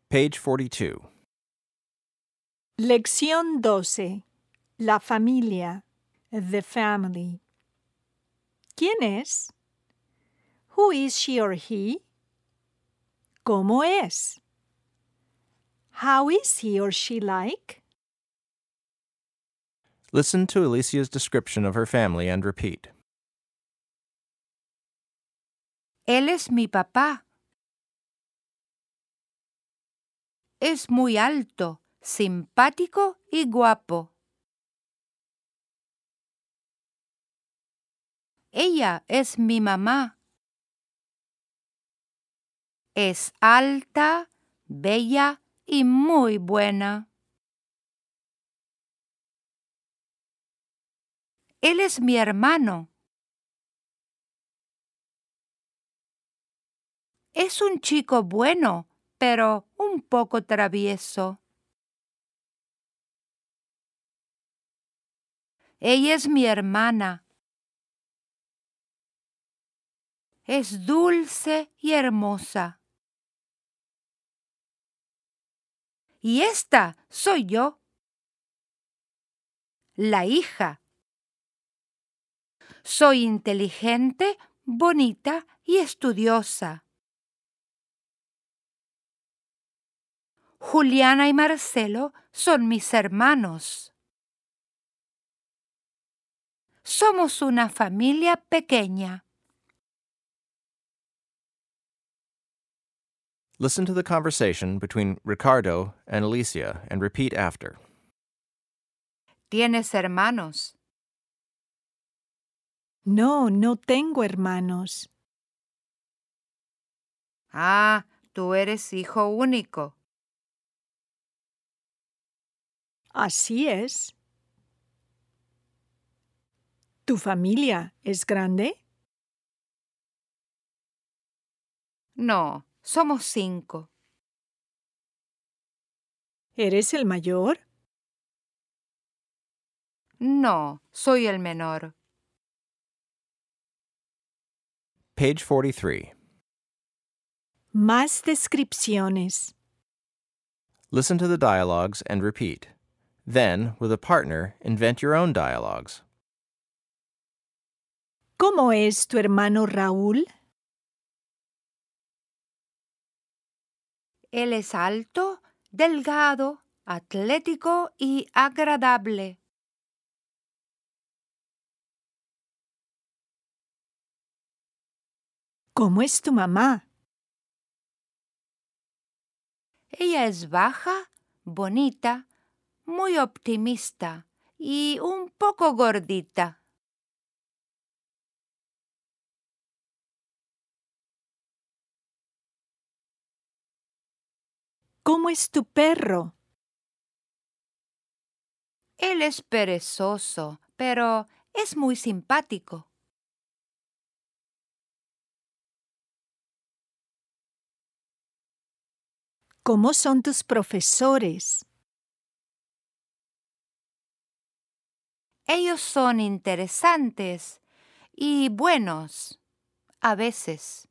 Page 42. Lección 12. La familia. The family. ¿Quién es? Who is she or he? ¿Cómo es? How is he or she like? Listen to Alicia's description of her family and repeat. Él es mi papá. Es muy alto, simpático y guapo. Ella es mi mamá. Es alta, bella y muy buena. Él es mi hermano. Es un chico bueno, pero un poco travieso. Ella es mi hermana. Es dulce y hermosa. Y esta soy yo, la hija. Soy inteligente, bonita y estudiosa. Juliana y Marcelo son mis hermanos. Somos una familia pequeña. Listen to the conversation between Ricardo and Alicia and repeat after. ¿Tienes hermanos? No, no tengo hermanos. Ah, tú eres hijo único. Así es. ¿Tu familia es grande? No, somos 5. ¿Eres el mayor? No, soy el menor. Page 43. Más descripciones. Listen to the dialogues and repeat. Then, with a partner, invent your own dialogues. ¿Cómo es tu hermano Raúl? Él es alto, delgado, atlético y agradable. ¿Cómo es tu mamá? Ella es baja, bonita, muy optimista y un poco gordita. ¿Cómo es tu perro? Él es perezoso, pero es muy simpático. ¿Cómo son tus profesores? Ellos son interesantes y buenos, a veces.